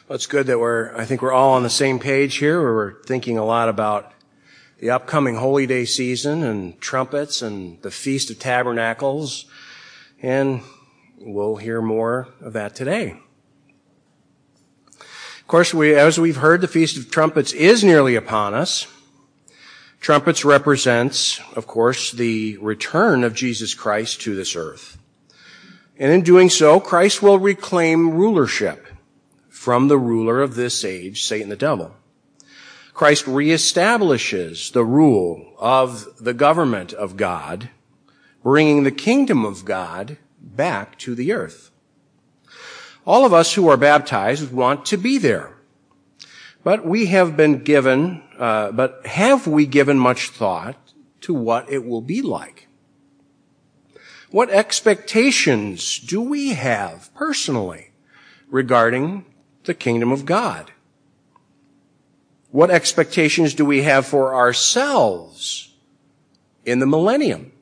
Well, it's good that I think we're all on the same page here, where we're thinking a lot about the upcoming Holy Day season and trumpets and the Feast of Tabernacles, and we'll hear more of that today. Of course, as we've heard, the Feast of Trumpets is nearly upon us. Trumpets represents, of course, the return of Jesus Christ to this earth. And in doing so, Christ will reclaim rulership from the ruler of this age, Satan the devil. Christ reestablishes the rule of the government of God, bringing the kingdom of God back to the earth. All of us who are baptized want to be there. But have we given much thought to what it will be like? What expectations do we have personally regarding the kingdom of God? What expectations do we have for ourselves in the millennium?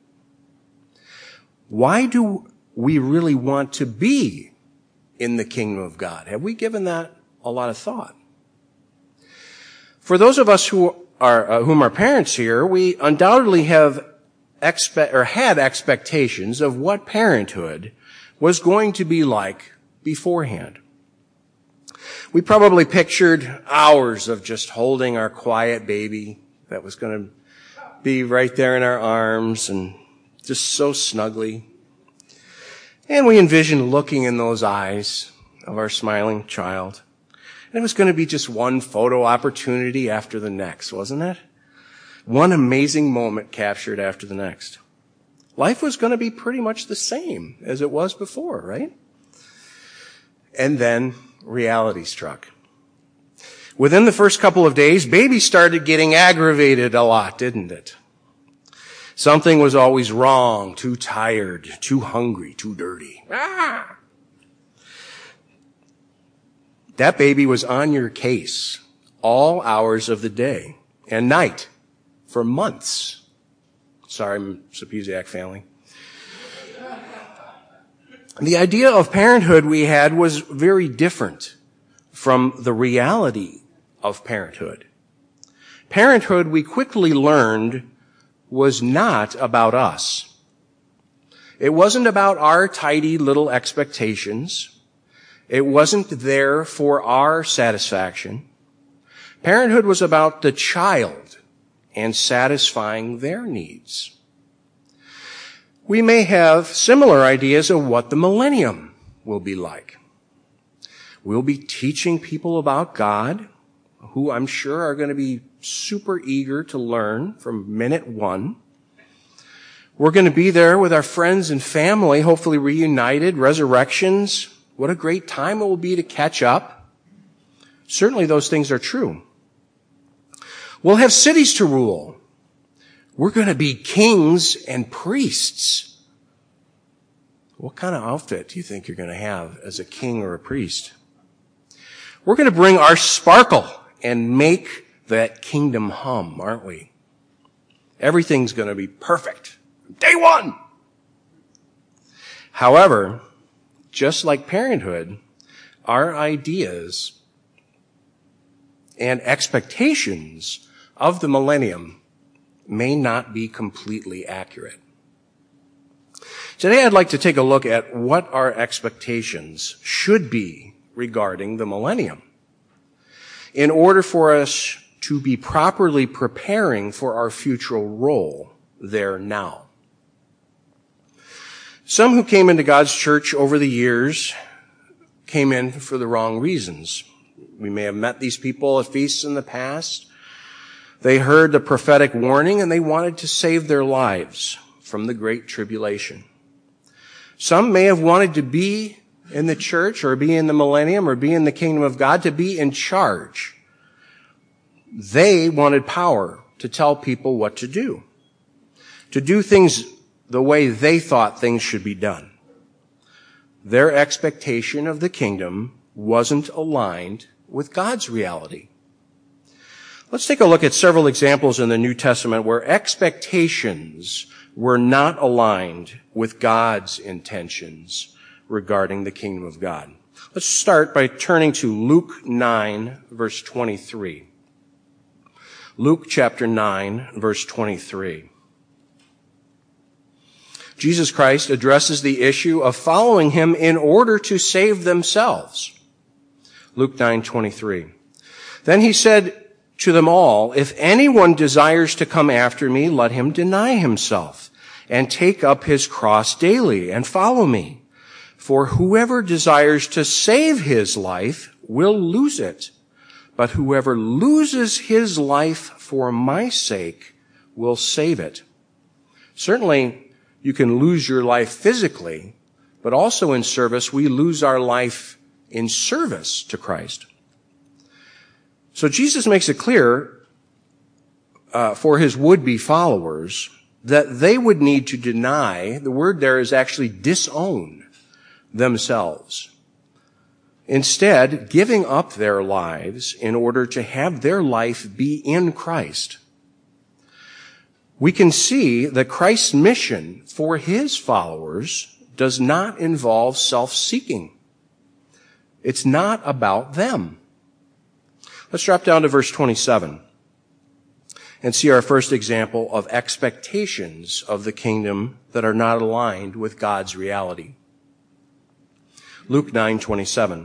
Why do we really want to be in the kingdom of God? Have we given that a lot of thought? For those of us whom are parents here, we undoubtedly had expectations of what parenthood was going to be like beforehand. We probably pictured hours of just holding our quiet baby that was going to be right there in our arms and just so snugly. And we envisioned looking in those eyes of our smiling child. And it was going to be just one photo opportunity after the next, wasn't it? One amazing moment captured after the next. Life was going to be pretty much the same as it was before, right? And then reality struck. Within the first couple of days, baby started getting aggravated a lot, didn't it? Something was always wrong, too tired, too hungry, too dirty. Ah! That baby was on your case all hours of the day and night for months. Sorry, Sapuziak family. The idea of parenthood we had was very different from the reality of parenthood. Parenthood, we quickly learned, was not about us. It wasn't about our tidy little expectations. It wasn't there for our satisfaction. Parenthood was about the child and satisfying their needs. We may have similar ideas of what the millennium will be like. We'll be teaching people about God, who I'm sure are going to be super eager to learn from minute one. We're going to be there with our friends and family, hopefully reunited, resurrections. What a great time it will be to catch up. Certainly those things are true. We'll have cities to rule. We're going to be kings and priests. What kind of outfit do you think you're going to have as a king or a priest? We're going to bring our sparkle and make that kingdom hum, aren't we? Everything's going to be perfect. Day one! However, just like parenthood, our ideas and expectations of the millennium may not be completely accurate. Today I'd like to take a look at what our expectations should be regarding the millennium in order for us to be properly preparing for our future role there now. Some who came into God's church over the years came in for the wrong reasons. We may have met these people at feasts in the past. They heard the prophetic warning and they wanted to save their lives from the great tribulation. Some may have wanted to be in the church or be in the millennium or be in the kingdom of God, to be in charge. They wanted power to tell people what to do things the way they thought things should be done. Their expectation of the kingdom wasn't aligned with God's reality. Let's take a look at several examples in the New Testament where expectations were not aligned with God's intentions regarding the kingdom of God. Let's start by turning to Luke 9, verse 23. Luke chapter 9, verse 23. Jesus Christ addresses the issue of following him in order to save themselves. Luke 9:23. Then he said to them all, "If anyone desires to come after me, let him deny himself and take up his cross daily and follow me. For whoever desires to save his life will lose it, but whoever loses his life for my sake will save it." Certainly, you can lose your life physically, but also in service, we lose our life in service to Christ. So Jesus makes it clear for his would-be followers that they would need to deny, the word there is actually disown themselves. Instead, giving up their lives in order to have their life be in Christ. We can see that Christ's mission for his followers does not involve self-seeking. It's not about them. Let's drop down to verse 27 and see our first example of expectations of the kingdom that are not aligned with God's reality. Luke 9:27.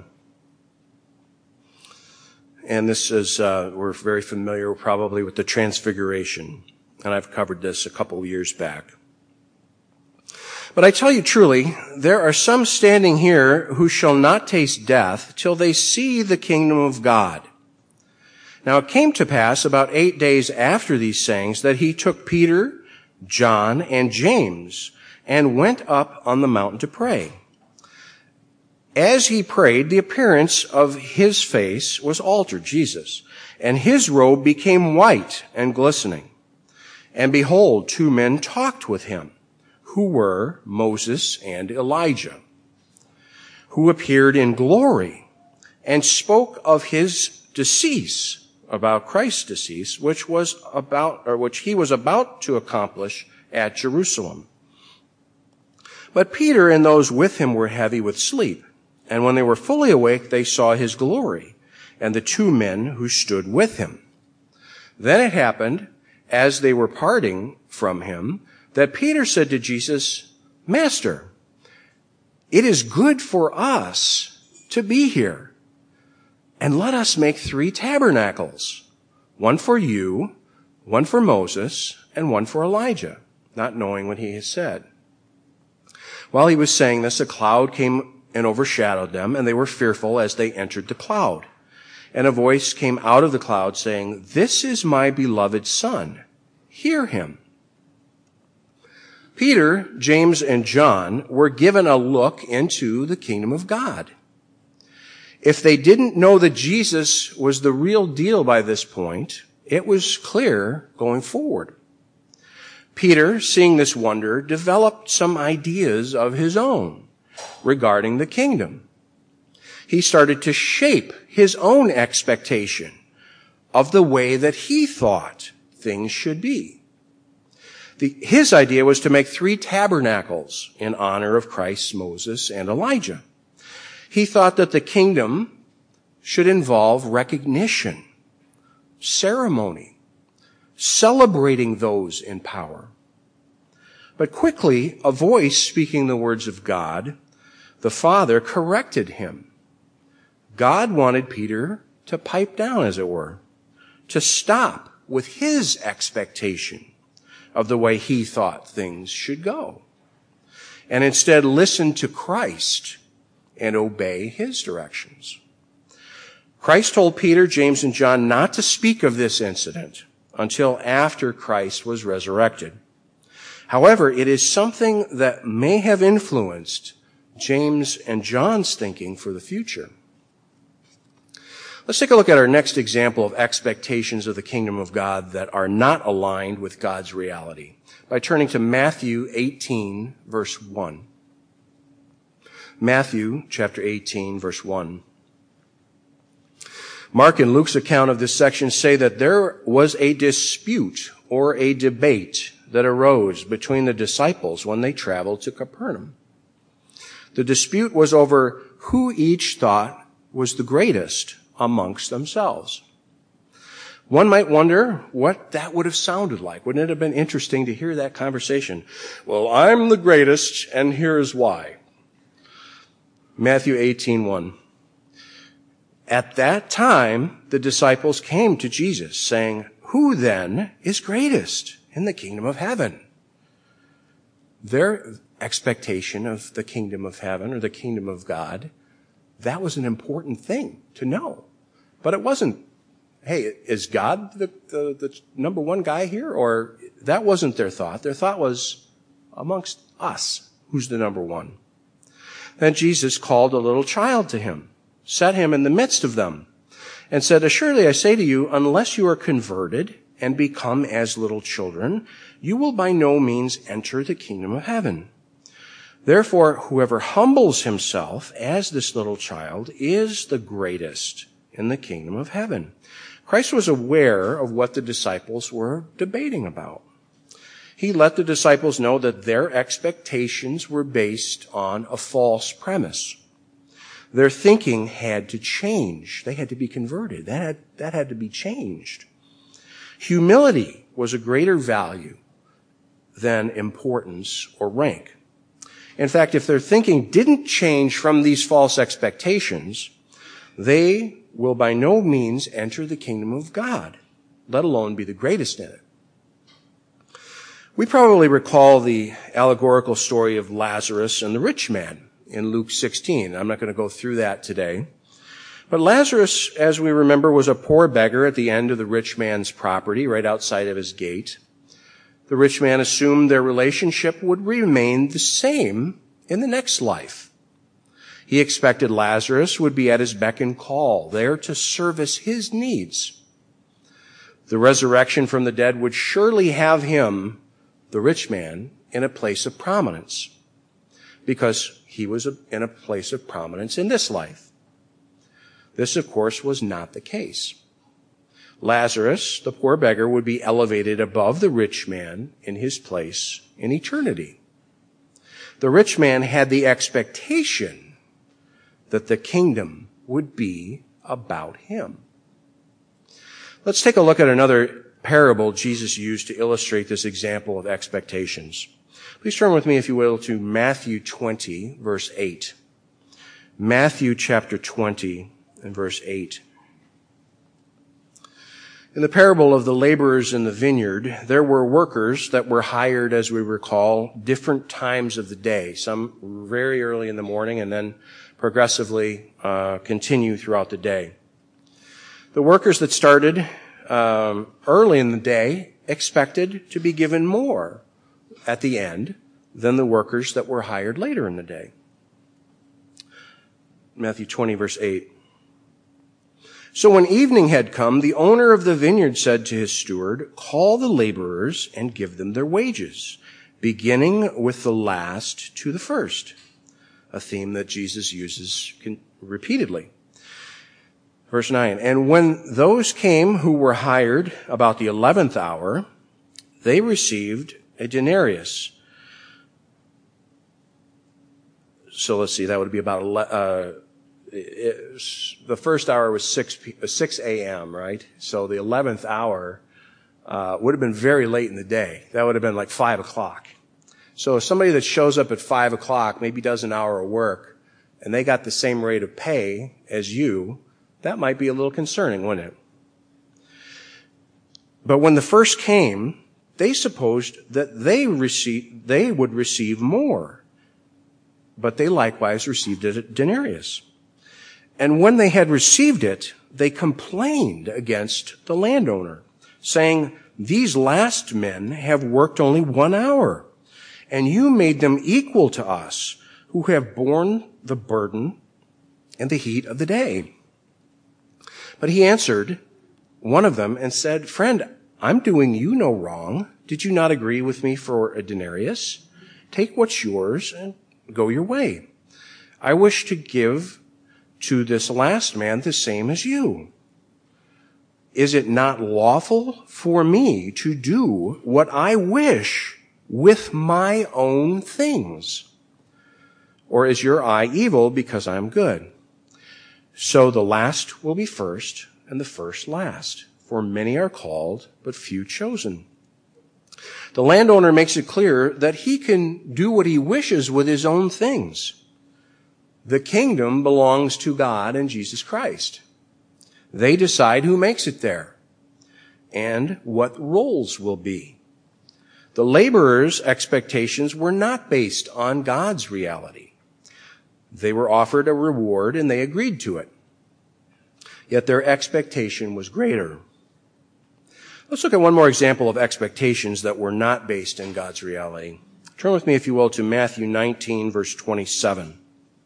And this is, we're very familiar probably with the Transfiguration. And I've covered this a couple of years back. But I tell you truly, there are some standing here who shall not taste death till they see the kingdom of God. Now it came to pass about 8 days after these sayings that he took Peter, John, and James and went up on the mountain to pray. As he prayed, the appearance of his face was altered, Jesus, and his robe became white and glistening. And behold, 2 men talked with him, who were Moses and Elijah, who appeared in glory and spoke of his decease, about Christ's decease, which he was about to accomplish at Jerusalem. But Peter and those with him were heavy with sleep, and when they were fully awake, they saw his glory and the 2 men who stood with him. Then it happened, as they were parting from him, that Peter said to Jesus, "Master, it is good for us to be here, and let us make 3 tabernacles, one for you, one for Moses, and one for Elijah," not knowing what he had said. While he was saying this, a cloud came and overshadowed them, and they were fearful as they entered the cloud. And a voice came out of the cloud saying, "This is my beloved Son. Hear him." Peter, James, and John were given a look into the kingdom of God. If they didn't know that Jesus was the real deal by this point, it was clear going forward. Peter, seeing this wonder, developed some ideas of his own regarding the kingdom. He started to shape his own expectation of the way that he thought things should be. His idea was to make 3 tabernacles in honor of Christ, Moses, and Elijah. He thought that the kingdom should involve recognition, ceremony, celebrating those in power. But quickly, a voice speaking the words of God, the Father, corrected him. God wanted Peter to pipe down, as it were, to stop with his expectation of the way he thought things should go, and instead listen to Christ and obey his directions. Christ told Peter, James, and John not to speak of this incident until after Christ was resurrected. However, it is something that may have influenced James and John's thinking for the future. Let's take a look at our next example of expectations of the kingdom of God that are not aligned with God's reality by turning to Matthew 18, verse 1. Matthew chapter 18, verse 1. Mark and Luke's account of this section say that there was a dispute or a debate that arose between the disciples when they traveled to Capernaum. The dispute was over who each thought was the greatest amongst themselves. One might wonder what that would have sounded like. Wouldn't it have been interesting to hear that conversation? Well, I'm the greatest, and here's why. Matthew 18:1. At that time, the disciples came to Jesus, saying, "Who then is greatest in the kingdom of heaven?" Their expectation of the kingdom of heaven or the kingdom of God, that was an important thing to know. But it wasn't, hey, is God the number one guy here? Or that wasn't their thought. Their thought was amongst us, who's the number one? Then Jesus called a little child to him, set him in the midst of them, and said, "Assuredly I say to you, unless you are converted and become as little children, you will by no means enter the kingdom of heaven. Therefore, whoever humbles himself as this little child is the greatest in the kingdom of heaven." Christ was aware of what the disciples were debating about. He let the disciples know that their expectations were based on a false premise. Their thinking had to change. They had to be converted. That had to be changed. Humility was a greater value than importance or rank. In fact, if their thinking didn't change from these false expectations, they will by no means enter the kingdom of God, let alone be the greatest in it. We probably recall the allegorical story of Lazarus and the rich man in Luke 16. I'm not going to go through that today. But Lazarus, as we remember, was a poor beggar at the end of the rich man's property, right outside of his gate. The rich man assumed their relationship would remain the same in the next life. He expected Lazarus would be at his beck and call, there to service his needs. The resurrection from the dead would surely have him, the rich man, in a place of prominence, because he was in a place of prominence in this life. This, of course, was not the case. Lazarus, the poor beggar, would be elevated above the rich man in his place in eternity. The rich man had the expectation that the kingdom would be about him. Let's take a look at another parable Jesus used to illustrate this example of expectations. Please turn with me, if you will, to Matthew 20, verse 8. Matthew chapter 20 and verse 8. In the parable of the laborers in the vineyard, there were workers that were hired, as we recall, different times of the day. Some very early in the morning and then progressively continue throughout the day. The workers that started early in the day expected to be given more at the end than the workers that were hired later in the day. Matthew 20, verse 8. So when evening had come, the owner of the vineyard said to his steward, "Call the laborers and give them their wages, beginning with the last to the first." A theme that Jesus uses repeatedly. Verse 9, and when those came who were hired about the 11th hour, they received a denarius. So let's see, that would be about, the first hour was 6 a.m., right? So the 11th hour would have been very late in the day. That would have been like 5 o'clock. So somebody that shows up at 5 o'clock, maybe does an hour of work, and they got the same rate of pay as you, that might be a little concerning, wouldn't it? But when the first came, they supposed that they would receive more. But they likewise received a denarius. And when they had received it, they complained against the landowner, saying, "These last men have worked only 1 hour, and you made them equal to us, who have borne the burden and the heat of the day." But he answered one of them and said, "Friend, I'm doing you no wrong. Did you not agree with me for a denarius? Take what's yours and go your way. I wish to give to this last man the same as you. Is it not lawful for me to do what I wish with my own things?" Or is your eye evil because I am good? So the last will be first, and the first last. For many are called, but few chosen. The landowner makes it clear that he can do what he wishes with his own things. The kingdom belongs to God and Jesus Christ. They decide who makes it there and what roles will be. The laborers' expectations were not based on God's reality. They were offered a reward and they agreed to it. Yet their expectation was greater. Let's look at one more example of expectations that were not based in God's reality. Turn with me, if you will, to Matthew 19, verse 27.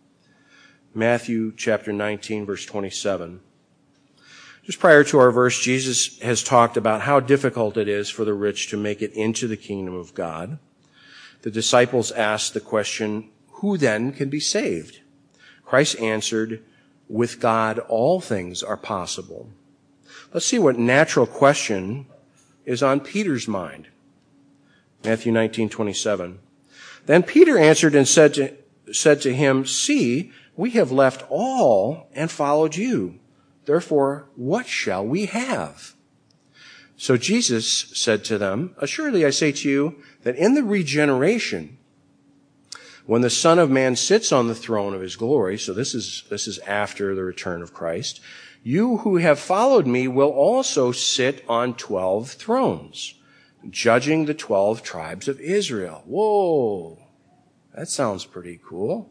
Matthew chapter 19, verse 27. Just prior to our verse, Jesus has talked about how difficult it is for the rich to make it into the kingdom of God. The disciples asked the question, who then can be saved? Christ answered, with God all things are possible. Let's see what natural question is on Peter's mind. Matthew 19:27. Then Peter answered and said to him, see, we have left all and followed you. Therefore, what shall we have? So Jesus said to them, assuredly I say to you that in the regeneration, when the Son of Man sits on the throne of his glory, so this is after the return of Christ, you who have followed me will also sit on 12 thrones, judging the 12 tribes of Israel. Whoa, that sounds pretty cool.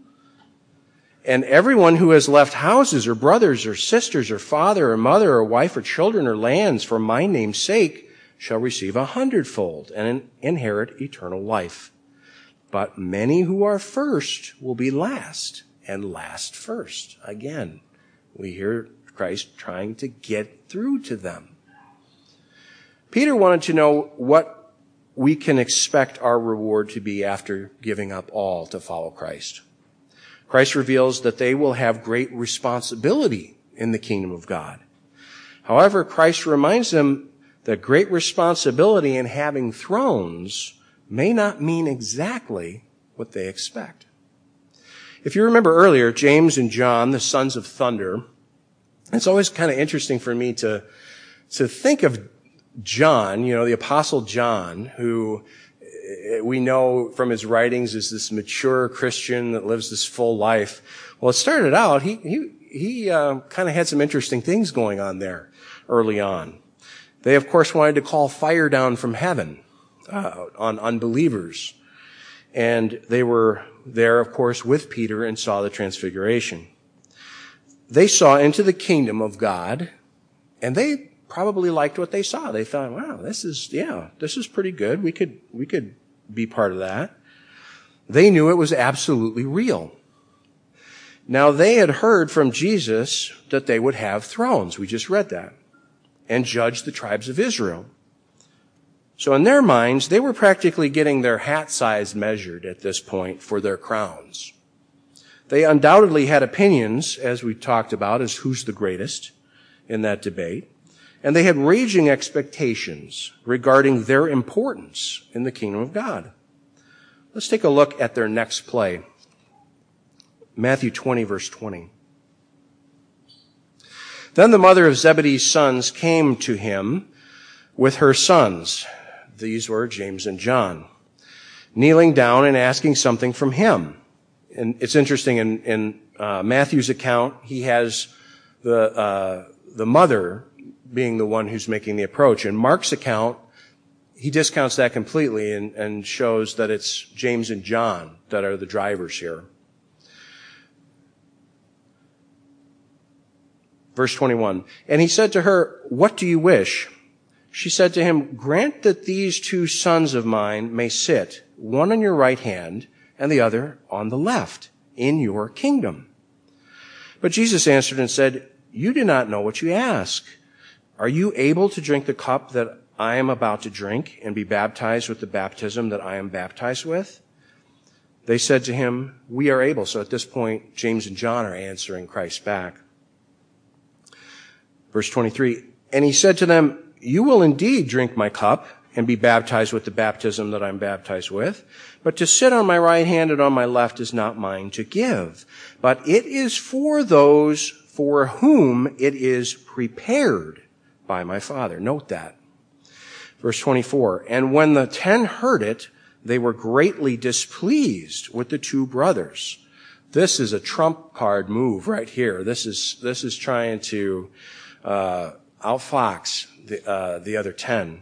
And everyone who has left houses or brothers or sisters or father or mother or wife or children or lands for my name's sake shall receive 100-fold and inherit eternal life. But many who are first will be last, and last first. Again, we hear Christ trying to get through to them. Peter wanted to know what we can expect our reward to be after giving up all to follow Christ. Christ reveals that they will have great responsibility in the kingdom of God. However, Christ reminds them that great responsibility in having thrones may not mean exactly what they expect. If you remember earlier, James and John, the sons of thunder, it's always kind of interesting for me to think of John, the Apostle John, who we know from his writings is this mature Christian that lives this full life. Well, it started out, he kind of had some interesting things going on there early on. They, of course, wanted to call fire down from heaven on unbelievers. And they were there, of course, with Peter and saw the transfiguration. They saw into the kingdom of God, and they probably liked what they saw. They thought, wow, this is pretty good. We could be part of that. They knew it was absolutely real. Now, they had heard from Jesus that they would have thrones. We just read that. And judge the tribes of Israel. So in their minds, they were practically getting their hat size measured at this point for their crowns. They undoubtedly had opinions, as we talked about, as who's the greatest in that debate. And they had raging expectations regarding their importance in the kingdom of God. Let's take a look at their next play. Matthew 20, verse 20. Then the mother of Zebedee's sons came to him with her sons. These were James and John, kneeling down and asking something from him. And it's interesting, in Matthew's account, he has the mother being the one who's making the approach. In Mark's account, he discounts that completely and shows that it's James and John that are the drivers here. Verse 21, and he said to her, what do you wish? She said to him, grant that these 2 sons of mine may sit, one on your right hand and the other on the left, in your kingdom. But Jesus answered and said, you do not know what you ask. Are you able to drink the cup that I am about to drink and be baptized with the baptism that I am baptized with? They said to him, we are able. So at this point, James and John are answering Christ back. Verse 23, and he said to them, you will indeed drink my cup and be baptized with the baptism that I'm baptized with. But to sit on my right hand and on my left is not mine to give, but it is for those for whom it is prepared by my Father. Note that. Verse 24, and when the 10 heard it, they were greatly displeased with the two brothers. This is a trump card move right here. This is trying to outfox the other 10.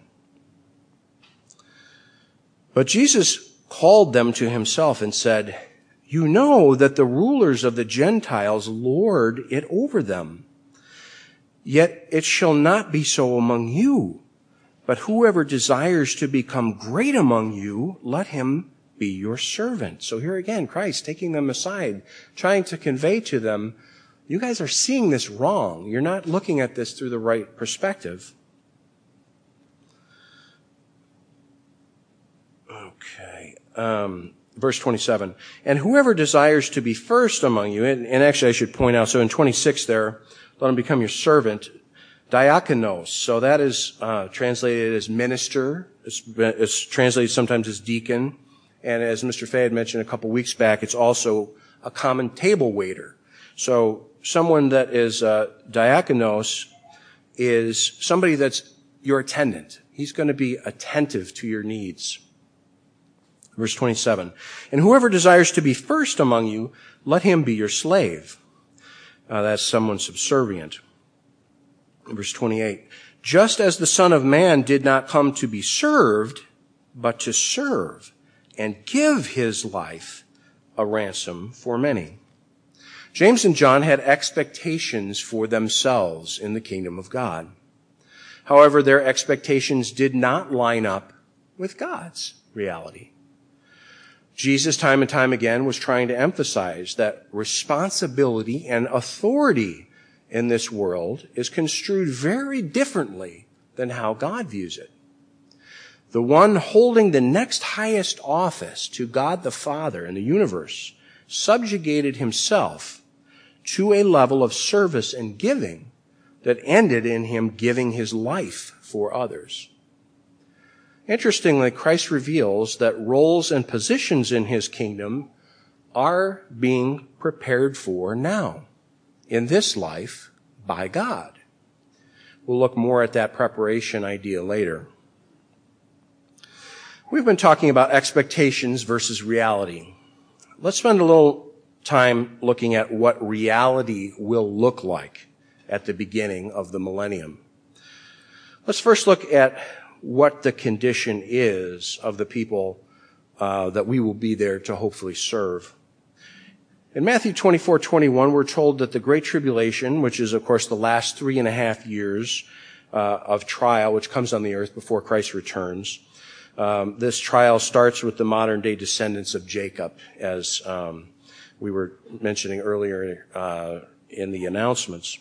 But Jesus called them to himself and said, you know that the rulers of the Gentiles lord it over them. Yet it shall not be so among you. But whoever desires to become great among you, let him be your servant. So here again, Christ taking them aside, trying to convey to them, you guys are seeing this wrong. You're not looking at this through the right perspective. Okay. Verse 27. And whoever desires to be first among you, and actually I should point out, so in 26 there, let him become your servant, diakonos. So that is translated as minister. It's translated sometimes as deacon. And as Mr. Fay had mentioned a couple weeks back, it's also a common table waiter. So someone that is diakonos is somebody that's your attendant. He's going to be attentive to your needs. Verse 27, and whoever desires to be first among you, let him be your slave. That's someone subservient. Verse 28, just as the Son of Man did not come to be served, but to serve and give his life a ransom for many. James and John had expectations for themselves in the kingdom of God. However, their expectations did not line up with God's reality. Jesus, time and time again, was trying to emphasize that responsibility and authority in this world is construed very differently than how God views it. The one holding the next highest office to God the Father in the universe subjugated himself to a level of service and giving that ended in him giving his life for others. Interestingly, Christ reveals that roles and positions in his kingdom are being prepared for now, in this life, by God. We'll look more at that preparation idea later. We've been talking about expectations versus reality. Let's spend a little time looking at what reality will look like at the beginning of the millennium. Let's first look at what the condition is of the people that we will be there to hopefully serve. In Matthew 24:21, we're told that the Great Tribulation, which is, of course, the last 3.5 years of trial, which comes on the earth before Christ returns, this trial starts with the modern-day descendants of Jacob, as we were mentioning earlier in the announcements.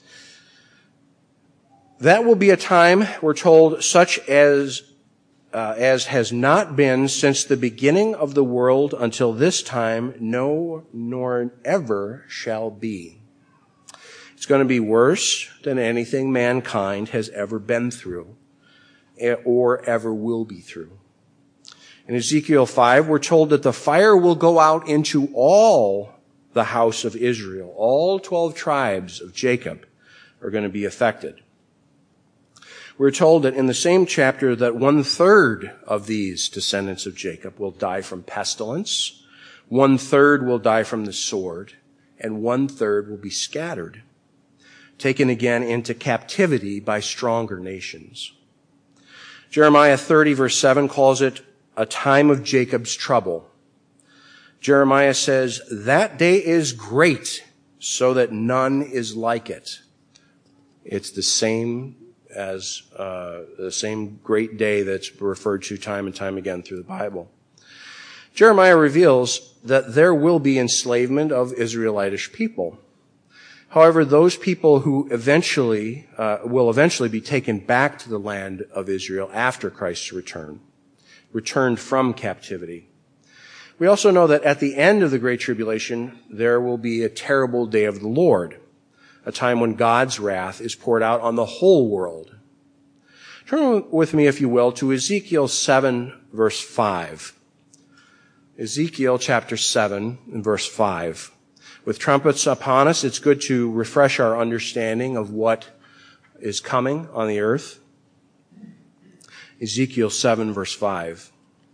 That will be a time, we're told, such as has not been since the beginning of the world until this time, no, nor ever shall be. It's going to be worse than anything mankind has ever been through or ever will be through. In Ezekiel 5, we're told that the fire will go out into all the house of Israel. All 12 tribes of Jacob are going to be affected. We're told that in the same chapter that 1/3 of these descendants of Jacob will die from pestilence, 1/3 will die from the sword, and 1/3 will be scattered, taken again into captivity by stronger nations. Jeremiah 30 verse 7 calls it a time of Jacob's trouble. Jeremiah says, that day is great, so that none is like it. It's the same as the same great day that's referred to time and time again through the Bible. Jeremiah reveals that there will be enslavement of Israelitish people. However, those people who will eventually be taken back to the land of Israel after Christ's return, returned from captivity. We also know that at the end of the Great Tribulation, there will be a terrible day of the Lord, a time when God's wrath is poured out on the whole world. Turn with me, if you will, to Ezekiel 7, verse 5. Ezekiel chapter 7 and verse 5. With trumpets upon us, it's good to refresh our understanding of what is coming on the earth. Ezekiel 7, verse 5.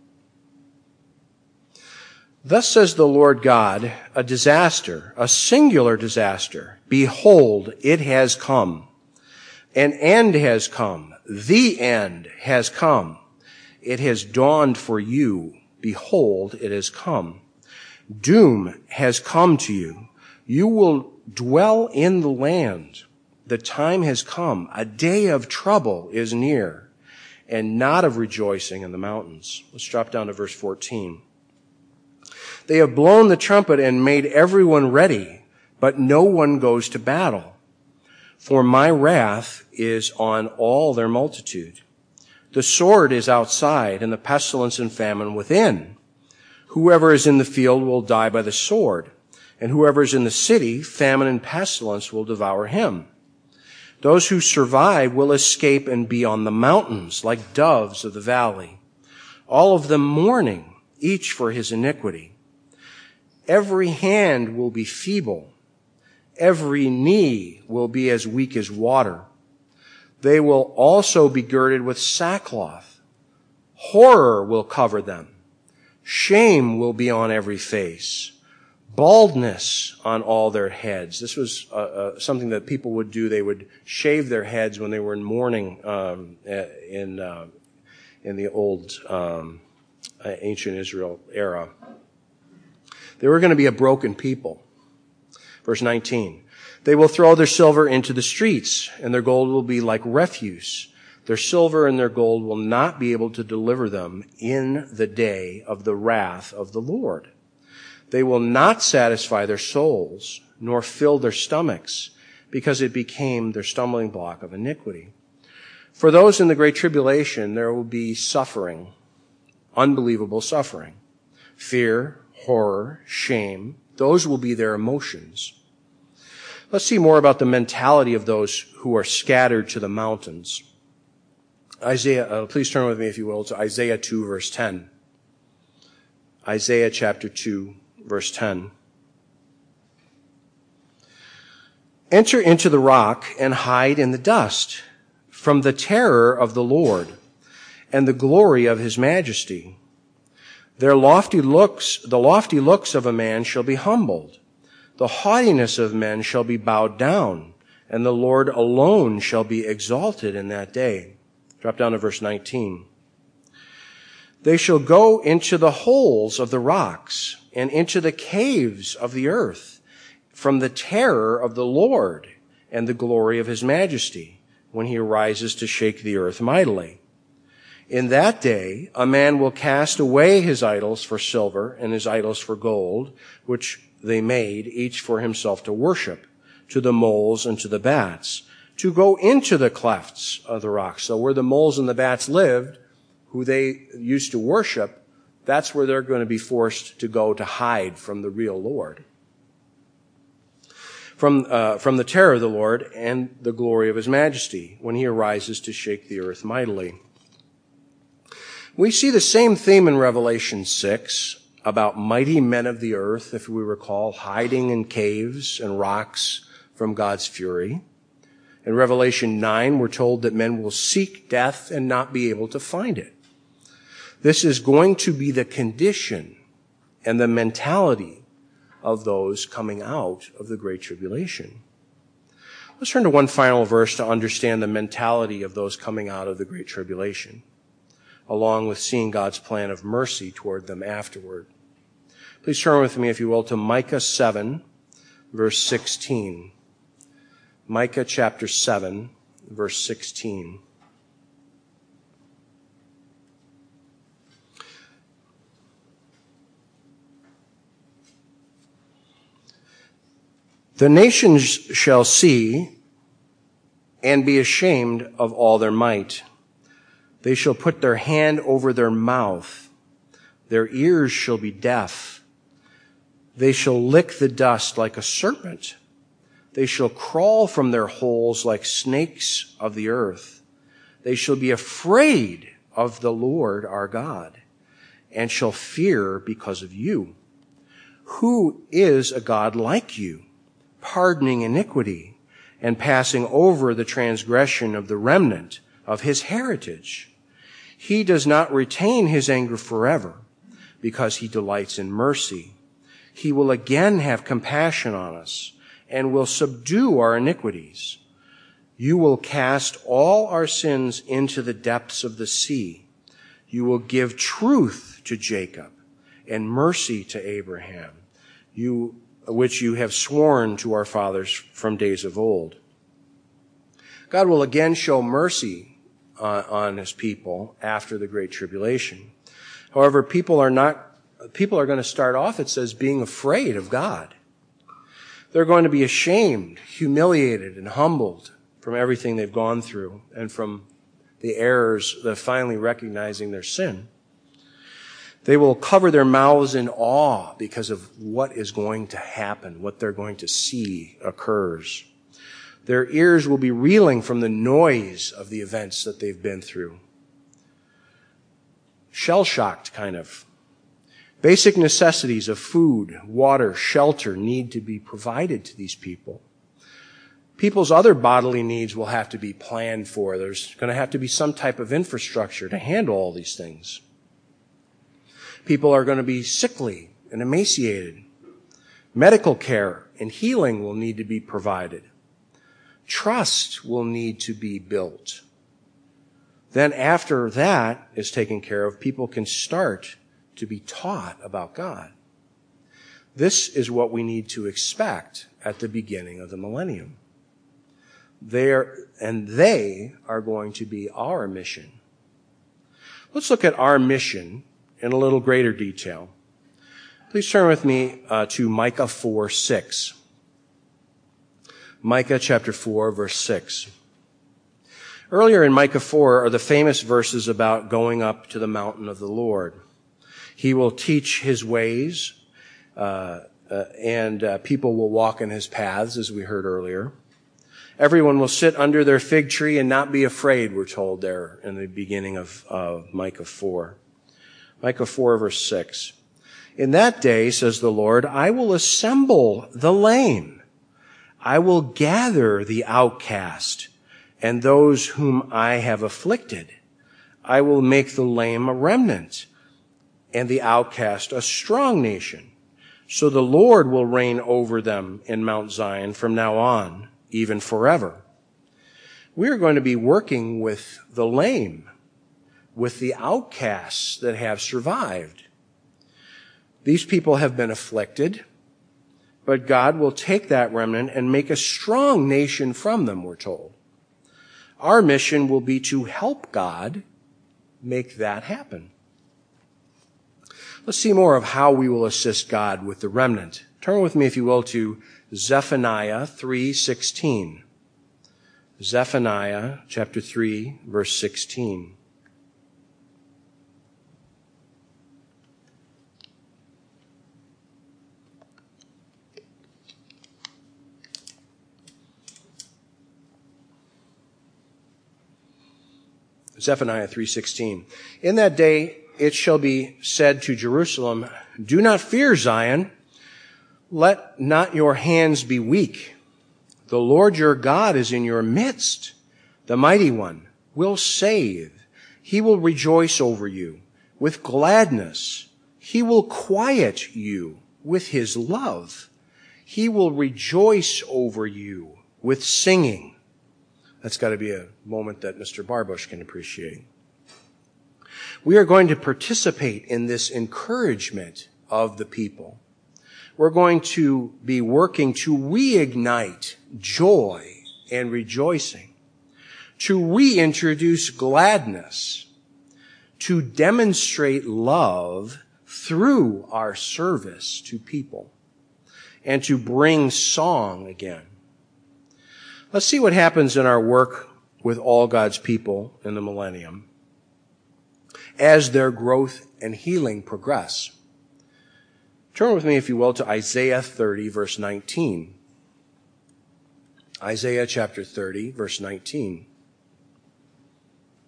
Thus says the Lord God, a disaster, a singular disaster. Behold, it has come. An end has come. The end has come. It has dawned for you. Behold, it has come. Doom has come to you. You will dwell in the land. The time has come. A day of trouble is near, and not of rejoicing in the mountains. Let's drop down to verse 14. They have blown the trumpet and made everyone ready, but no one goes to battle. For my wrath is on all their multitude. The sword is outside, and the pestilence and famine within. Whoever is in the field will die by the sword, and whoever is in the city, famine and pestilence will devour him. Those who survive will escape and be on the mountains like doves of the valley, all of them mourning, each for his iniquity. Every hand will be feeble. Every knee will be as weak as water. They will also be girded with sackcloth. Horror will cover them. Shame will be on every face. Baldness on all their heads. This was something that people would do. They would shave their heads when they were in mourning in the old ancient Israel era. They were going to be a broken people. Verse 19. They will throw their silver into the streets, and their gold will be like refuse. Their silver and their gold will not be able to deliver them in the day of the wrath of the Lord. They will not satisfy their souls, nor fill their stomachs, because it became their stumbling block of iniquity. For those in the great tribulation, there will be suffering, unbelievable suffering, fear, horror, shame. Those will be their emotions. Let's see more about the mentality of those who are scattered to the mountains. Isaiah, please turn with me, if you will, to Isaiah 2, verse 10. Isaiah chapter 2, verse 10. Enter into the rock and hide in the dust from the terror of the Lord and the glory of his majesty. The lofty looks of a man shall be humbled. The haughtiness of men shall be bowed down, and the Lord alone shall be exalted in that day. Drop down to verse 19. They shall go into the holes of the rocks and into the caves of the earth from the terror of the Lord and the glory of his majesty when he arises to shake the earth mightily. In that day, a man will cast away his idols for silver and his idols for gold, which they made, each for himself to worship, to the moles and to the bats, to go into the clefts of the rocks. So where the moles and the bats lived, who they used to worship, that's where they're going to be forced to go to hide from the real Lord. From the terror of the Lord and the glory of his majesty, when he arises to shake the earth mightily. We see the same theme in Revelation 6 about mighty men of the earth, if we recall, hiding in caves and rocks from God's fury. In Revelation 9, we're told that men will seek death and not be able to find it. This is going to be the condition and the mentality of those coming out of the Great Tribulation. Let's turn to one final verse to understand the mentality of those coming out of the Great Tribulation, along with seeing God's plan of mercy toward them afterward. Please turn with me, if you will, to Micah 7, verse 16. Micah chapter 7, verse 16. The nations shall see and be ashamed of all their might. They shall put their hand over their mouth. Their ears shall be deaf. They shall lick the dust like a serpent. They shall crawl from their holes like snakes of the earth. They shall be afraid of the Lord our God, and shall fear because of you. Who is a God like you, pardoning iniquity and passing over the transgression of the remnant of his heritage? He does not retain his anger forever, because he delights in mercy. He will again have compassion on us and will subdue our iniquities. You will cast all our sins into the depths of the sea. You will give truth to Jacob and mercy to Abraham, which you have sworn to our fathers from days of old. God will again show mercy on his people after the Great Tribulation. However, people are going to start off, it says, being afraid of God. They're going to be ashamed, humiliated, and humbled from everything they've gone through and from the errors, the finally recognizing their sin. They will cover their mouths in awe because of what is going to happen, what they're going to see occurs. Their ears will be reeling from the noise of the events that they've been through. Shell-shocked, kind of. Basic necessities of food, water, shelter need to be provided to these people. People's other bodily needs will have to be planned for. There's going to have to be some type of infrastructure to handle all these things. People are going to be sickly and emaciated. Medical care and healing will need to be provided. Trust will need to be built. Then after that is taken care of, people can start to be taught about God. This is what we need to expect at the beginning of the millennium. They are going to be our mission. Let's look at our mission in a little greater detail. Please turn with me to Micah 4:6. Micah chapter 4, verse 6. Earlier in Micah 4 are the famous verses about going up to the mountain of the Lord. He will teach his ways, and people will walk in his paths, as we heard earlier. Everyone will sit under their fig tree and not be afraid, we're told there in the beginning of Micah 4. Micah 4, verse 6. In that day, says the Lord, I will assemble the lame. I will gather the outcast and those whom I have afflicted. I will make the lame a remnant and the outcast a strong nation. So the Lord will reign over them in Mount Zion from now on, even forever. We are going to be working with the lame, with the outcasts that have survived. These people have been afflicted, but God will take that remnant and make a strong nation from them, we're told. Our mission will be to help God make that happen. Let's see more of how we will assist God with the remnant. Turn with me, if you will, to Zephaniah 3:16. Zephaniah chapter 3, verse 16. Zephaniah 3:16. In that day it shall be said to Jerusalem, do not fear, Zion. Let not your hands be weak. The Lord your God is in your midst. The mighty one will save. He will rejoice over you with gladness. He will quiet you with his love. He will rejoice over you with singing. That's got to be a moment that Mr. Barbush can appreciate. We are going to participate in this encouragement of the people. We're going to be working to reignite joy and rejoicing, to reintroduce gladness, to demonstrate love through our service to people, and to bring song again. Let's see what happens in our work with all God's people in the millennium as their growth and healing progress. Turn with me, if you will, to Isaiah 30, verse 19. Isaiah chapter 30, verse 19.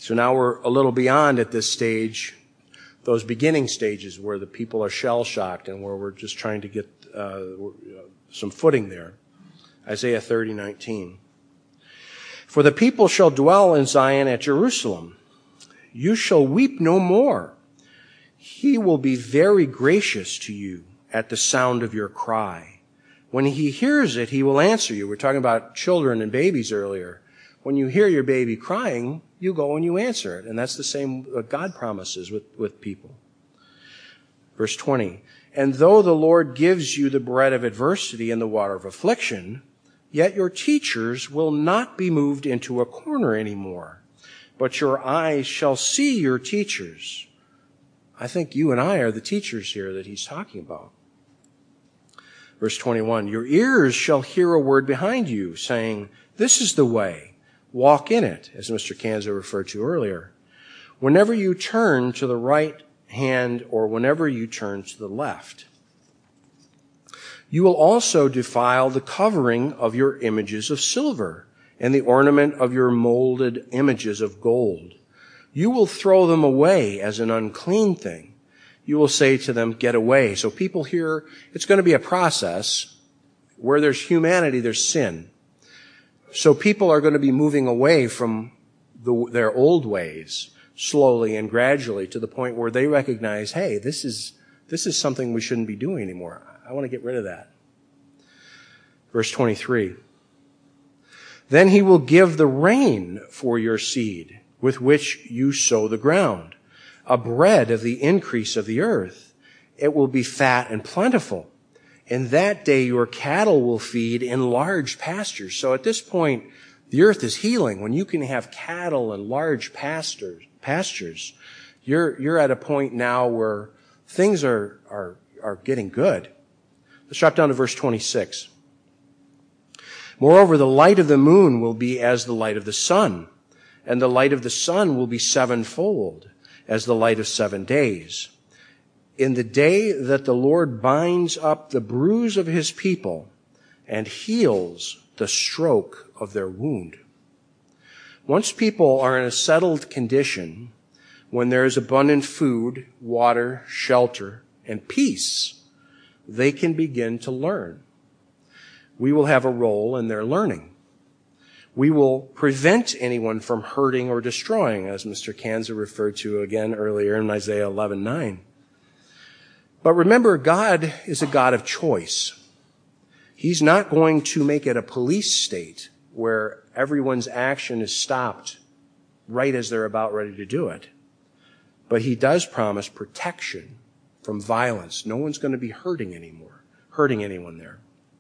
So now we're a little beyond at this stage, those beginning stages where the people are shell-shocked and where we're just trying to get some footing there. Isaiah 30:19. For the people shall dwell in Zion at Jerusalem. You shall weep no more. He will be very gracious to you at the sound of your cry. When he hears it, he will answer you. We're talking about children and babies earlier. When you hear your baby crying, you go and you answer it. And that's the same God promises with people. Verse 20. And though the Lord gives you the bread of adversity and the water of affliction, yet your teachers will not be moved into a corner anymore, but your eyes shall see your teachers. I think you and I are the teachers here that he's talking about. Verse 21, your ears shall hear a word behind you saying, this is the way, walk in it, as Mr. Kanza referred to earlier. Whenever you turn to the right hand or whenever you turn to the left. You will also defile the covering of your images of silver and the ornament of your molded images of gold. You will throw them away as an unclean thing. You will say to them, get away. So people here, it's going to be a process. Where there's humanity, there's sin. So people are going to be moving away from their old ways slowly and gradually to the point where they recognize, hey, this is something we shouldn't be doing anymore. I want to get rid of that. Verse 23. Then he will give the rain for your seed, with which you sow the ground, a bread of the increase of the earth. It will be fat and plentiful. In that day your cattle will feed in large pastures. So at this point, the earth is healing. When you can have cattle and large pastures, you're at a point now where things are getting good. Let's drop down to verse 26. Moreover, the light of the moon will be as the light of the sun, and the light of the sun will be sevenfold, as the light of 7 days. In the day that the Lord binds up the bruise of his people and heals the stroke of their wound. Once people are in a settled condition, when there is abundant food, water, shelter, and peace, they can begin to learn. We will have a role in their learning. We will prevent anyone from hurting or destroying, as Mr. Kanza referred to again earlier in Isaiah 11:9. But remember, God is a God of choice. He's not going to make it a police state where everyone's action is stopped right as they're about ready to do it. But he does promise protection from violence. No one's going to be hurting anyone there.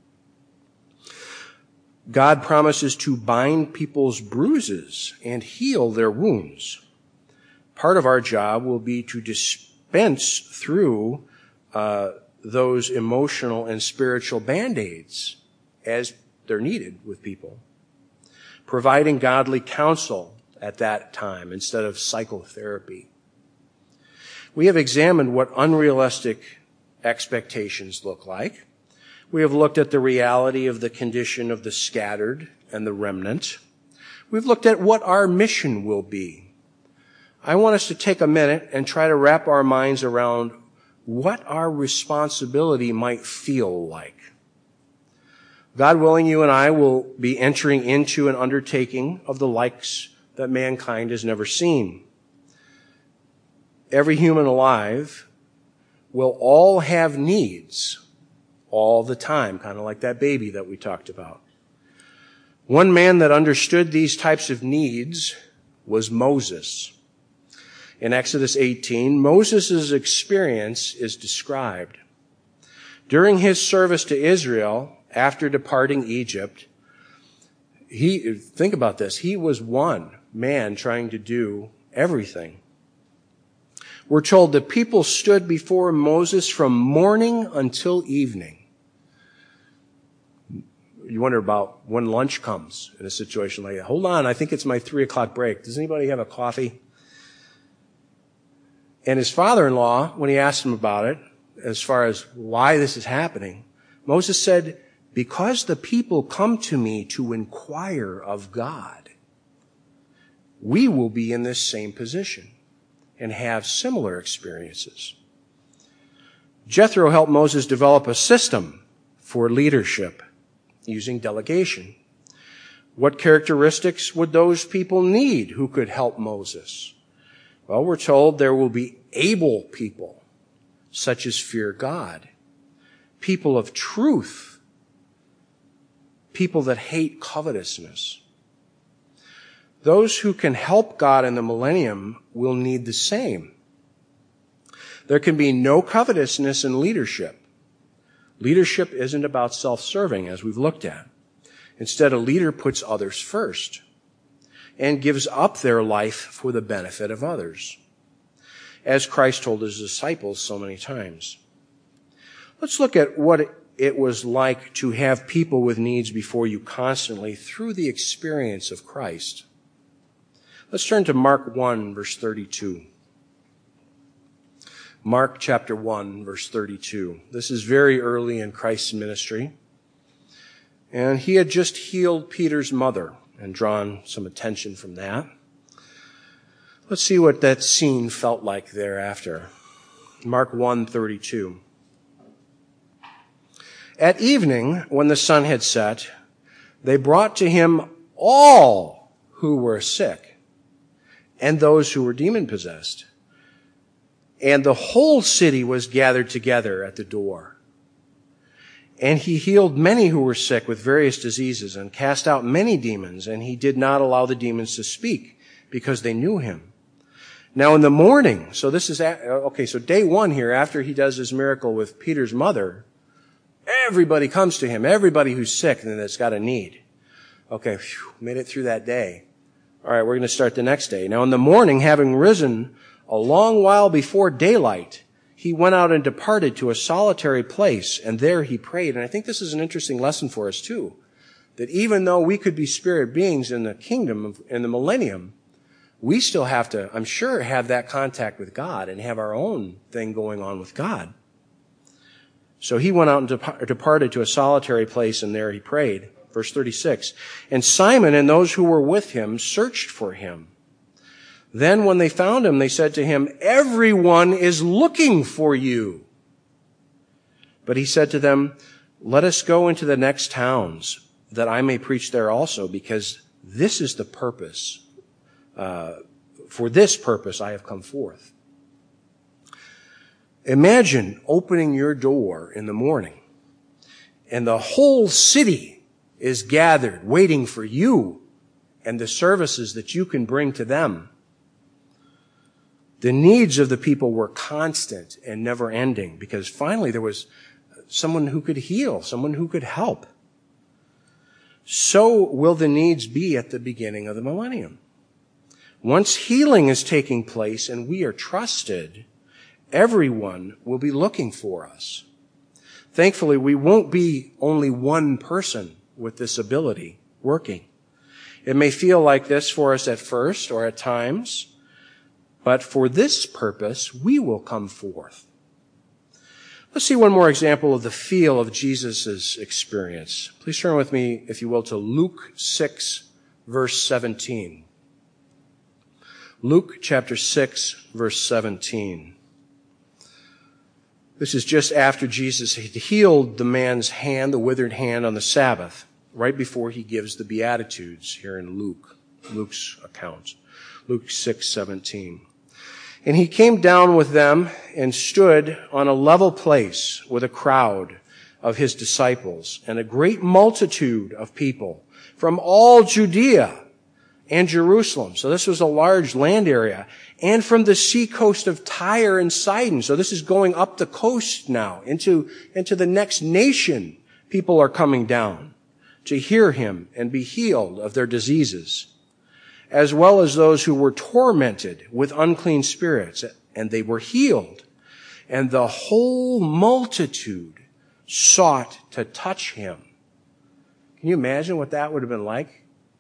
God promises to bind people's bruises and heal their wounds. Part of our job will be to dispense through those emotional and spiritual band-aids as they're needed with people. Providing godly counsel at that time instead of psychotherapy. We have examined what unrealistic expectations look like. We have looked at the reality of the condition of the scattered and the remnant. We've looked at what our mission will be. I want us to take a minute and try to wrap our minds around what our responsibility might feel like. God willing, you and I will be entering into an undertaking of the likes that mankind has never seen. Every human alive will all have needs all the time, kind of like that baby that we talked about. One man that understood these types of needs was Moses. In Exodus 18, Moses' experience is described. During his service to Israel, after departing Egypt, think about this, he was one man trying to do everything. We're told that people stood before Moses from morning until evening. You wonder about when lunch comes in a situation like that. Hold on, I think it's my 3:00 break. Does anybody have a coffee? And his father-in-law, when he asked him about it, as far as why this is happening, Moses said, because the people come to me to inquire of God. we will be in this same position and have similar experiences. Jethro helped Moses develop a system for leadership using delegation. What characteristics would those people need who could help Moses? Well, we're told there will be able people, such as fear God, people of truth, people that hate covetousness. Those who can help God in the millennium will need the same. There can be no covetousness in leadership. Leadership isn't about self-serving, as we've looked at. Instead, a leader puts others first and gives up their life for the benefit of others, as Christ told his disciples so many times. Let's look at what it was like to have people with needs before you constantly through the experience of Christ. Let's turn to Mark 1, verse 32. Mark chapter 1, verse 32. This is very early in Christ's ministry. And he had just healed Peter's mother and drawn some attention from that. Let's see what that scene felt like thereafter. Mark 1:32. At evening, when the sun had set, they brought to him all who were sick and those who were demon-possessed. And the whole city was gathered together at the door. And he healed many who were sick with various diseases and cast out many demons, and he did not allow the demons to speak because they knew him. Now in the morning, so day one here, after he does this miracle with Peter's mother, everybody comes to him, everybody who's sick and that's got a need. Okay, made it through that day. All right, we're going to start the next day. Now in the morning, having risen a long while before daylight, he went out and departed to a solitary place, and there he prayed. And I think this is an interesting lesson for us too, that even though we could be spirit beings in the kingdom, in the millennium, we still have to, I'm sure, have that contact with God and have our own thing going on with God. So he went out and departed to a solitary place, and there he prayed. Verse 36, and Simon and those who were with him searched for him. Then when they found him, they said to him, everyone is looking for you. But he said to them, let us go into the next towns, that I may preach there also, because this is the purpose. For this purpose I have come forth. Imagine opening your door in the morning, and the whole city is gathered, waiting for you and the services that you can bring to them. The needs of the people were constant and never ending, because finally there was someone who could heal, someone who could help. So will the needs be at the beginning of the millennium. Once healing is taking place and we are trusted, everyone will be looking for us. Thankfully, we won't be only one person with this ability working. It may feel like this for us at first or at times, but for this purpose, we will come forth. Let's see one more example of the feel of Jesus' experience. Please turn with me, if you will, to Luke 6, verse 17. Luke chapter 6, verse 17. This is just after Jesus had healed the man's hand, the withered hand, on the Sabbath, right before he gives the Beatitudes here in Luke's account. Luke 6:17. And he came down with them and stood on a level place with a crowd of his disciples and a great multitude of people from all Judea and Jerusalem. So this was a large land area. And from the sea coast of Tyre and Sidon. So this is going up the coast now into the next nation. People are coming down to hear him and be healed of their diseases, as well as those who were tormented with unclean spirits, and they were healed. And the whole multitude sought to touch him. Can you imagine what that would have been like?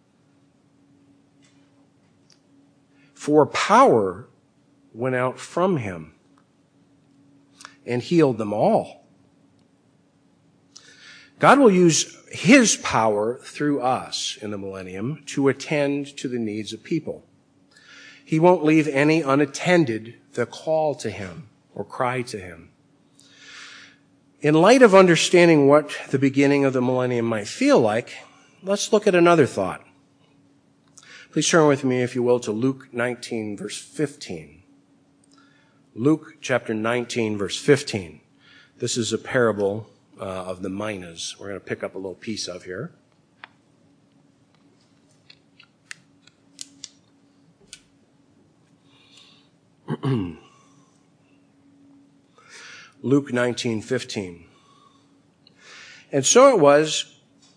For power went out from him and healed them all. God will use his power through us in the millennium to attend to the needs of people. He won't leave any unattended that call to him or cry to him. In light of understanding what the beginning of the millennium might feel like, let's look at another thought. Please turn with me, if you will, to Luke 19, verse 15. Luke chapter 19, verse 15. This is a parable of the minas. We're going to pick up a little piece of here. Luke 19:15. And so it was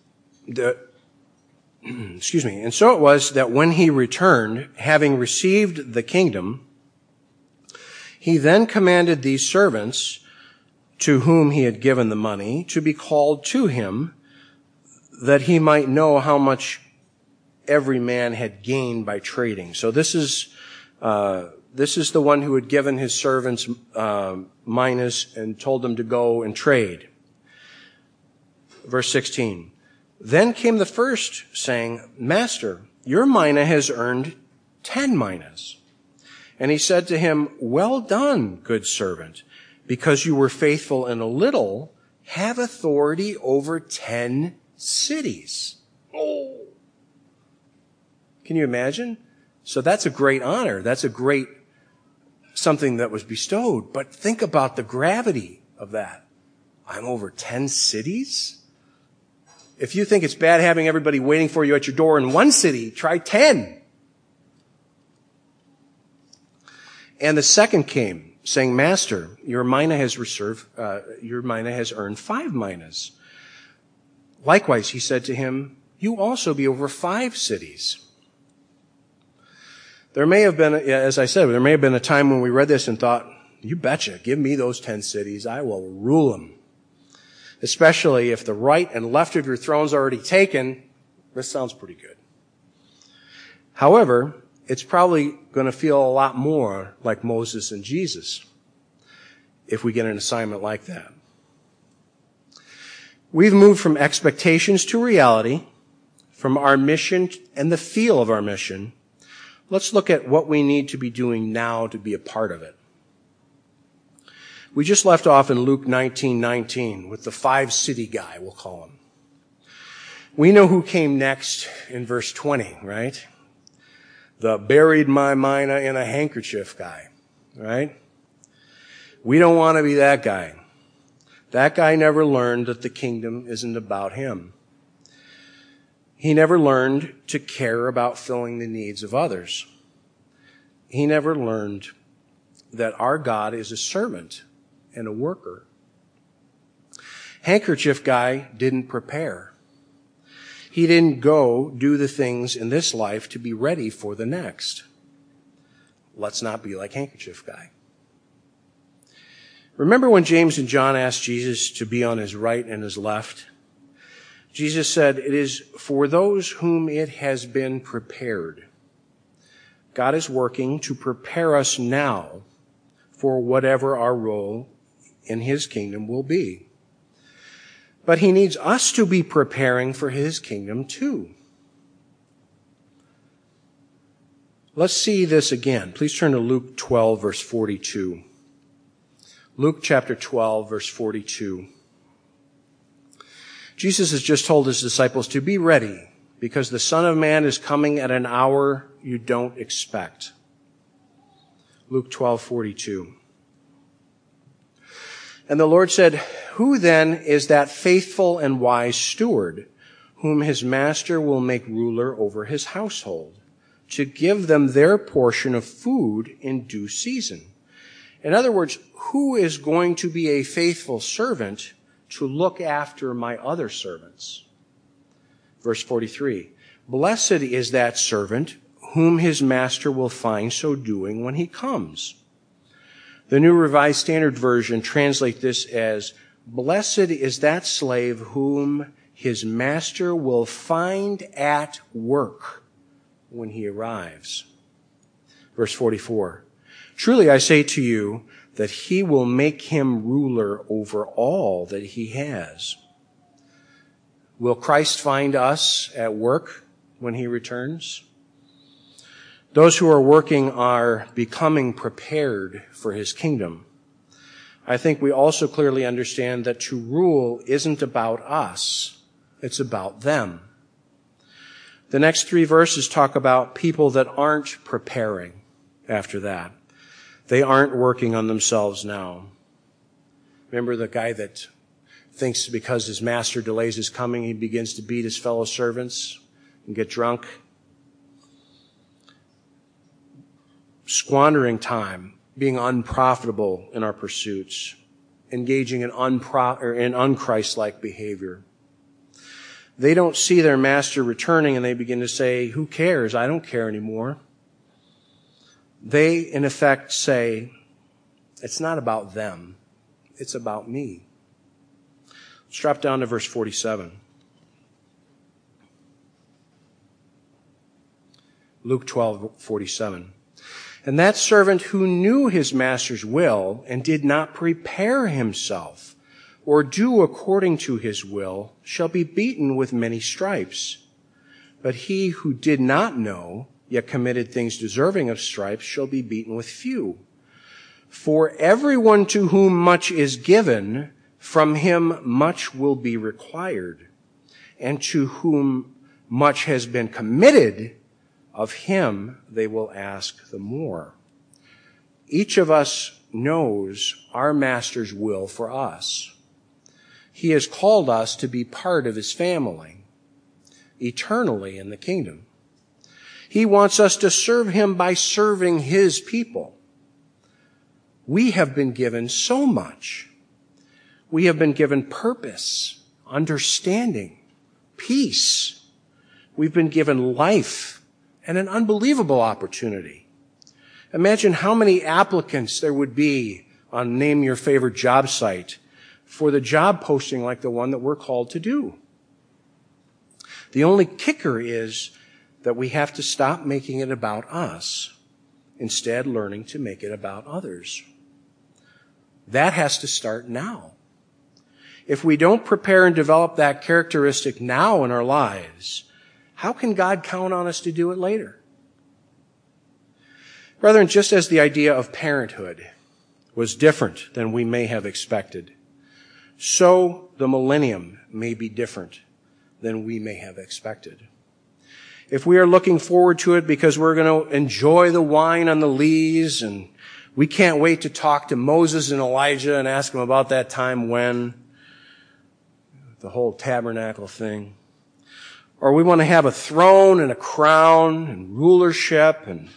that when he returned, having received the kingdom, he then commanded these servants to whom he had given the money to be called to him, that he might know how much every man had gained by trading. So this is the one who had given his servants minas and told them to go and trade. Verse 16. Then came the first, saying, Master, your mina has earned 10 minas. And he said to him, Well done, good servant. Because you were faithful in a little, have authority over 10 cities. Oh. Can you imagine? So that's a great honor. That's a great something that was bestowed. But think about the gravity of that. I'm over 10 cities? If you think it's bad having everybody waiting for you at your door in one city, try 10. And the second came, saying, Master, your mina has earned 5 minas. Likewise, he said to him, You also be over 5 cities. There may have been, as I said, there may have been a time when we read this and thought, you betcha, give me those 10 cities. I will rule them. Especially if the right and left of your throne's already taken, this sounds pretty good. However, it's probably going to feel a lot more like Moses and Jesus if we get an assignment like that. We've moved from expectations to reality, from our mission and the feel of our mission. Let's look at what we need to be doing now to be a part of it. We just left off in Luke 19:19 with the 5-city guy, we'll call him. We know who came next in verse 20, right? The buried my mina in a handkerchief guy, right? We don't want to be that guy. That guy never learned that the kingdom isn't about him. He never learned to care about filling the needs of others. He never learned that our God is a servant and a worker. Handkerchief guy didn't prepare. He didn't go do the things in this life to be ready for the next. Let's not be like handkerchief guy. Remember when James and John asked Jesus to be on his right and his left? Jesus said, It is for those whom it has been prepared. God is working to prepare us now for whatever our role in his kingdom will be. But he needs us to be preparing for his kingdom too. Let's see this again. Please turn to Luke 12, verse 42. Luke chapter 12, verse 42. Jesus has just told his disciples to be ready because the Son of Man is coming at an hour you don't expect. Luke 12:42. And the Lord said, Who then is that faithful and wise steward whom his master will make ruler over his household to give them their portion of food in due season? In other words, who is going to be a faithful servant to look after my other servants? Verse 43, Blessed is that servant whom his master will find so doing when he comes. The New Revised Standard Version translates this as, Blessed is that slave whom his master will find at work when he arrives. Verse 44, Truly I say to you that he will make him ruler over all that he has. Will Christ find us at work when he returns? Those who are working are becoming prepared for his kingdom. I think we also clearly understand that to rule isn't about us. It's about them. The next 3 verses talk about people that aren't preparing after that. They aren't working on themselves now. Remember the guy that thinks because his master delays his coming, he begins to beat his fellow servants and get drunk? Squandering time, being unprofitable in our pursuits, engaging in unchristlike behavior. They don't see their master returning and they begin to say, who cares? I don't care anymore. They, in effect, say, it's not about them. It's about me. Let's drop down to verse 47. Luke 12:47. And that servant who knew his master's will and did not prepare himself or do according to his will shall be beaten with many stripes. But he who did not know, yet committed things deserving of stripes, shall be beaten with few. For everyone to whom much is given, from him much will be required. And to whom much has been committed, of him they will ask the more. Each of us knows our master's will for us. He has called us to be part of his family, eternally in the kingdom. He wants us to serve him by serving his people. We have been given so much. We have been given purpose, understanding, peace. We've been given life and an unbelievable opportunity. Imagine how many applicants there would be on Name Your Favorite Job site for the job posting like the one that we're called to do. The only kicker is that we have to stop making it about us, instead learning to make it about others. That has to start now. If we don't prepare and develop that characteristic now in our lives, how can God count on us to do it later? Brethren, just as the idea of parenthood was different than we may have expected, so the millennium may be different than we may have expected. If we are looking forward to it because we're going to enjoy the wine on the lees and we can't wait to talk to Moses and Elijah and ask them about that time when, the whole tabernacle thing, or we want to have a throne and a crown and rulership and,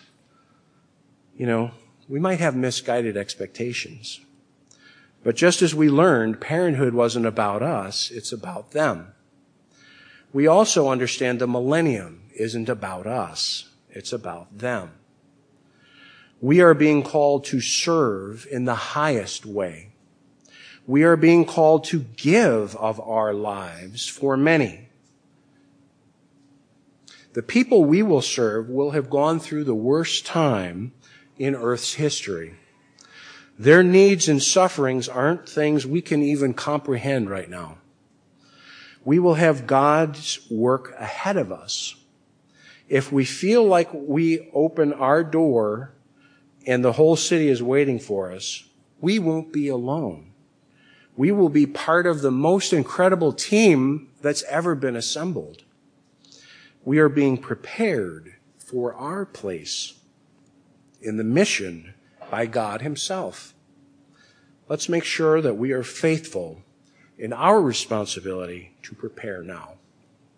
we might have misguided expectations. But just as we learned, parenthood wasn't about us, it's about them. We also understand the millennium isn't about us, it's about them. We are being called to serve in the highest way. We are being called to give of our lives for many. The people we will serve will have gone through the worst time in Earth's history. Their needs and sufferings aren't things we can even comprehend right now. We will have God's work ahead of us. If we feel like we open our door and the whole city is waiting for us, we won't be alone. We will be part of the most incredible team that's ever been assembled. We are being prepared for our place in the mission by God himself. Let's make sure that we are faithful in our responsibility to prepare now.